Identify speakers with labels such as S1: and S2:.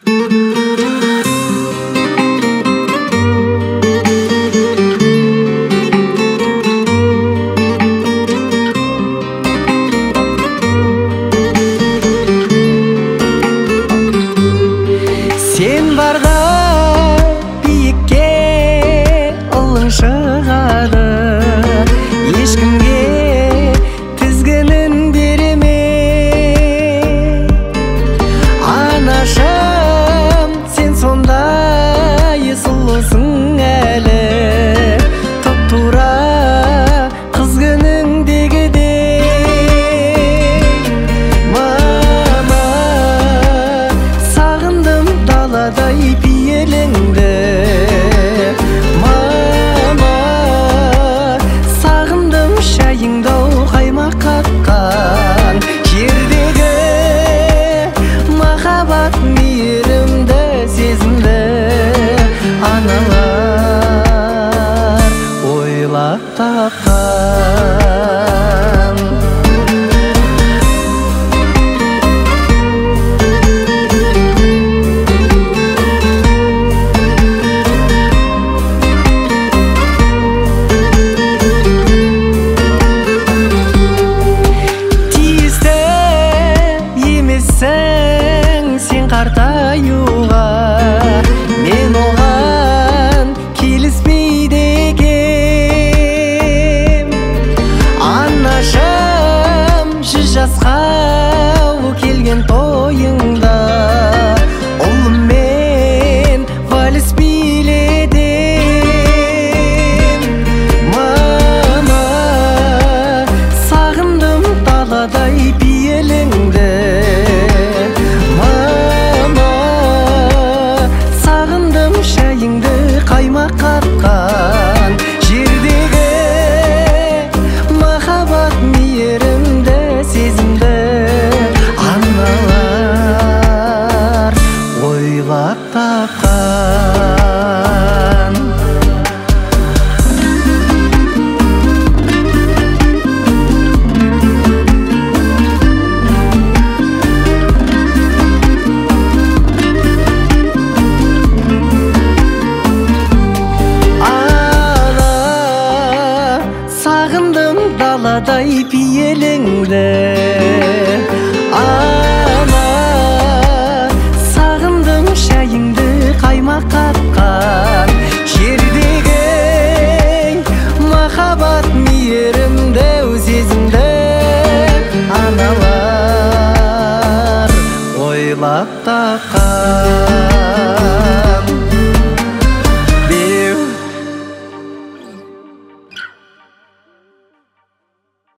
S1: Sen barga biyikке ылың шығады, ешкімге тізгінін берме. Анашым, сен сондай сұлусың әлі, тұп-тура қыз күніңдегідей. Мама, сағындым даладай пиеліңді. Мама, сағындым шайыңдау қаймақ қаққан жердегі махаббат мейірімді сезімді аналар ойлап тапқан. Сен қартаюға мен оған келіспейді екем. Анашым, 100 жасқа келген тойыңда ұлыммен вальс биледім. Мама, сағындым даладай пиеліңді. Шайыңды қаймақ қатқан жердегі махаббат мейірімді сезімді аналар ойлап тапқан. Сағындым даладай пиеліңді. Ана, сағындым шайыңды қаймақ қатқан жердегі махаббат мейірімді сезімді аналар ойлап тапқан.